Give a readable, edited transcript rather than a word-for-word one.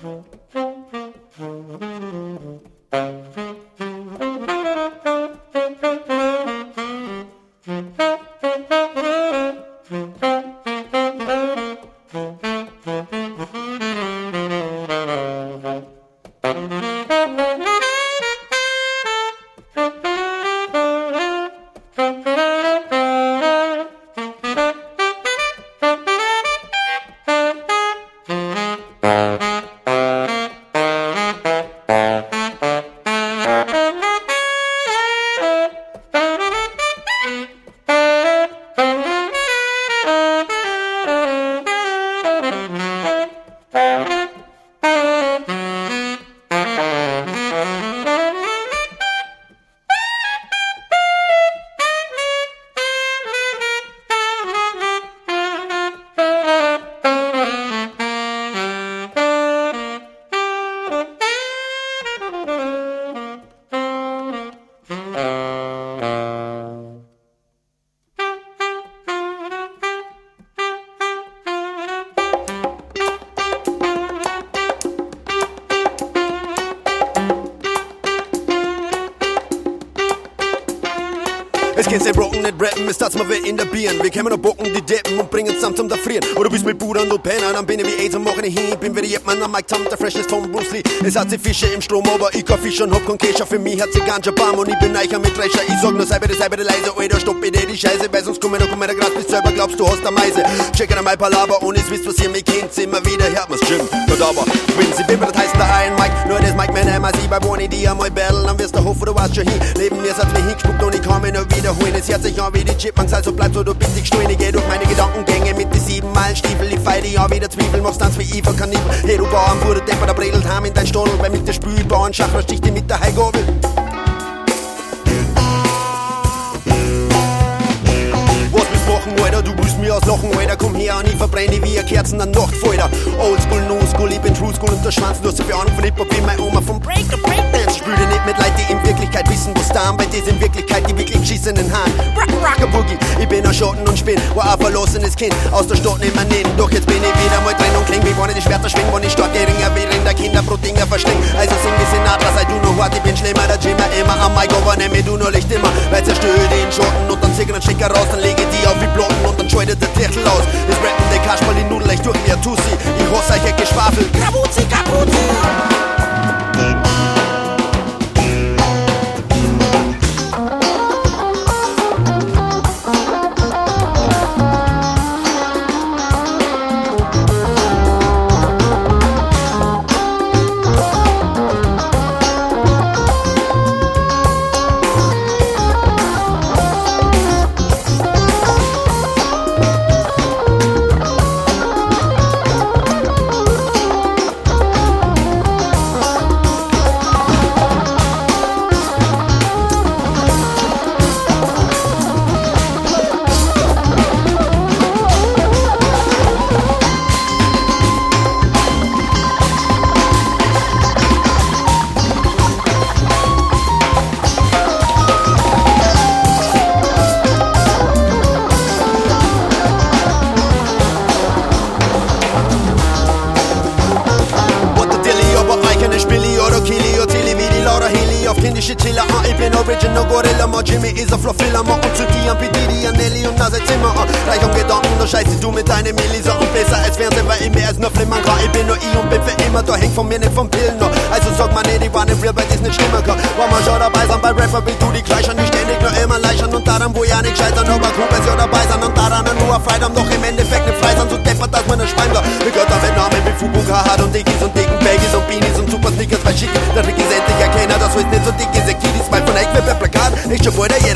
Es geht sehr broken, nicht rappen, es tat's mal weh in der Birn. Wir kämen noch bocken, die Deppen und bringen zusammen zum Frieren. Oder bist mit Bruder und du Penner, dann bin ich wie AIDS und mach ich hin. Bin wie der Jetman am Mike Tom, der Freshness von Bruce Lee. Es hat sie Fische im Strom, aber ich kauf Fisch und hab kein Kescher. Für mich hat sie Ganja Bam und ich bin Eicher mit Drescher. Ich sag nur, sei bitte leise, Alter, stopp bitte die Scheiße. Weil sonst komm ich grad bis selber glaubst, du hast eine Meise. Check an mein Palaber und es wisst, was ihr mich kennt. Immer wieder hört man's Jim, Kadaver. Quincy Bimber, das heißt der Iron Mike. Nur das Mike, mein MIC bei One die einmal battlen. Dann wirst du hoffen, du warst schon hin. Leben mir, hat's mir hingespuckt und ich kann mich nur wiederholen. Es hört sich an wie die Chipmunks, also bleib so, du bist nicht stuhl. Ich geh durch meine Gedankengänge mit die 7 Meilen Stiefel. Ich feil die an wie der Zwiebel, machst Tanz wie Eva Kanibel. Hey, du Bauern, Bruder, Depper, der bredelt heim in dein Stodel. Weil mit der Spülbauern Schachler sticht die mit der Heigobel. Alter, du willst mir auslachen, Alter, komm her und ich verbrenne wie eine Kerzen an Nachtfalter. Oldschool, New School, ich bin True School und der Schwanz, du hast so viel Ahnung von Hip-Hop wie meine Oma vom Break to Breakdance. Spül dir nicht mit Leuten, die in Wirklichkeit wissen, wo's da, weil die in Wirklichkeit die wirklich geschissenen Haaren. Rock-a-Boogie, ich bin ein Schatten und Spinn, war ein verlassenes Kind, aus der Stadt nicht mehr nehmen. Doch jetzt bin ich wieder mal drin und kling, wie wann ich die Schwerter schwing, wann ich stark geringer will, in der Kinderbrotdinger verschling. Also sing wie Sinatra, sei du noch hart, ich bin schlimmer, der Jimmer immer am Mic, aber nimm mir du nur Licht immer, weil zerstör den Schatten und dann zieh einen Stecker raus, dann lege die auf wie Platten und dann scheidet der Titel aus. Es rappen der Kasperl die Nudel echt durch mir Tussi. Ich hasse euch ein Geschwafel. Kapuzi, Kapuzi. Kindische Chiller, ich bin Original Gorilla, ma Jimmy ist ein Floffiller, ma und zu dir, Pedidi, Nelly und Nase Zimmer, reich um Gedanken, da scheiße du mit deinen Millisa und besser als Fernsehen, weil ich mehr als nur flimmern kann, ich bin nur ich und bin für immer, da hängt von mir nicht vom Pillen noch, also sag mal nicht, ich war nicht real, weil das nicht stimmen kann, war mal schon dabei sein, bei Rapper wie du, die gleichen, die ständig nur immer leichern und daran, wo ja nicht scheitern, aber cool, weil sie dabei sein und daran nur Freitag, doch im Endeffekt nicht frei sein, so deppert, dass man ein Schwein war, wir Götter mit Namen wie Fubuka hat und Dickies und dicken Baggies und Beanies und Super Sneakers, weil schick, der Rick ist endlich erkennen, das ist nicht so dick, ist ein Kiddies, weil von euch wird per Plakat, nicht schon vor der